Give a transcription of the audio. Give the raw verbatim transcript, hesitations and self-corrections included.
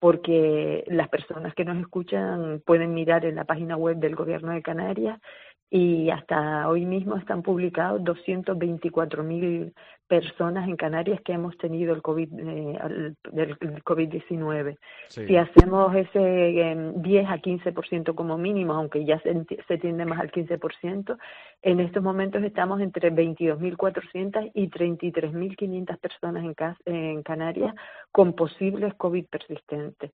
porque las personas que nos escuchan pueden mirar en la página web del Gobierno de Canarias y hasta hoy mismo están publicados doscientos veinticuatro mil personas en Canarias que hemos tenido el COVID, eh, el, el COVID diecinueve. Sí. Si hacemos ese eh, diez a quince por ciento como mínimo, aunque ya se, se tiende más al quince por ciento, en estos momentos estamos entre veintidós mil cuatrocientas y treinta y tres mil quinientas personas en, en Canarias con posibles COVID persistentes.